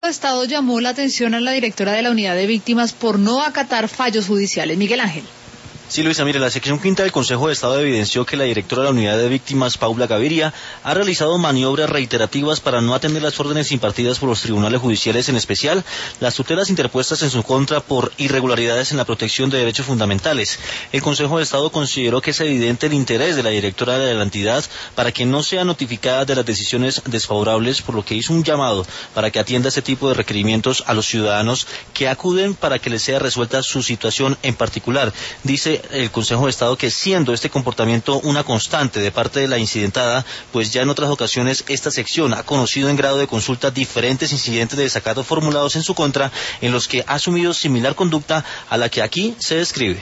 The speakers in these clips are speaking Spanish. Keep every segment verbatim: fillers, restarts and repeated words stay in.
de Estado llamó la atención a la directora de la Unidad de Víctimas por no acatar fallos judiciales. Miguel Ángel. Sí, Luisa, mire, la sección quinta del Consejo de Estado evidenció que la directora de la Unidad de Víctimas, Paula Gaviria, ha realizado maniobras reiterativas para no atender las órdenes impartidas por los tribunales judiciales, en especial las tutelas interpuestas en su contra por irregularidades en la protección de derechos fundamentales. El Consejo de Estado consideró que es evidente el interés de la directora de la entidad para que no sea notificada de las decisiones desfavorables, por lo que hizo un llamado para que atienda este tipo de requerimientos a los ciudadanos que acuden para que les sea resuelta su situación en particular. Dice el Consejo de Estado que, siendo este comportamiento una constante de parte de la incidentada, pues ya en otras ocasiones esta sección ha conocido en grado de consulta diferentes incidentes de desacato formulados en su contra, en los que ha asumido similar conducta a la que aquí se describe.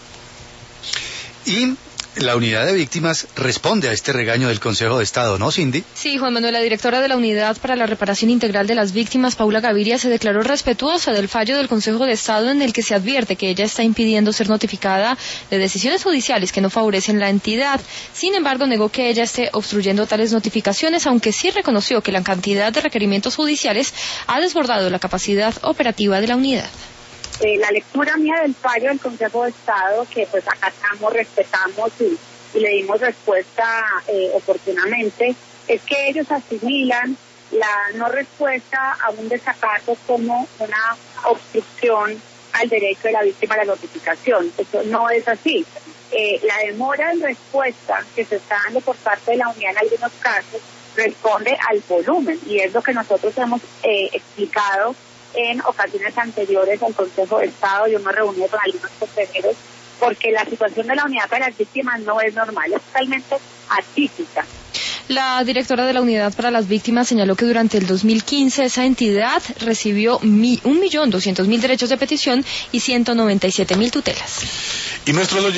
Y la Unidad de Víctimas responde a este regaño del Consejo de Estado, ¿no, Cindy? Sí, Juan Manuel, la directora de la Unidad para la Reparación Integral de las Víctimas, Paula Gaviria, se declaró respetuosa del fallo del Consejo de Estado en el que se advierte que ella está impidiendo ser notificada de decisiones judiciales que no favorecen la entidad. Sin embargo, negó que ella esté obstruyendo tales notificaciones, aunque sí reconoció que la cantidad de requerimientos judiciales ha desbordado la capacidad operativa de la unidad. Eh, la lectura mía del fallo del Consejo de Estado, que pues acatamos, respetamos y, y le dimos respuesta eh, oportunamente, es que ellos asimilan la no respuesta a un desacato como una obstrucción al derecho de la víctima a la notificación. Eso no es así. Eh, la demora en respuesta que se está dando por parte de la unidad en algunos casos responde al volumen, y es lo que nosotros hemos eh, explicado en ocasiones anteriores al Consejo de Estado. Yo me he reunido con algunos consejeros porque la situación de la unidad para las víctimas no es normal, es totalmente atípica. La directora de la Unidad para las Víctimas señaló que durante el dos mil quince esa entidad recibió un millón doscientos mil derechos de petición y ciento noventa y siete mil tutelas. Y nuestros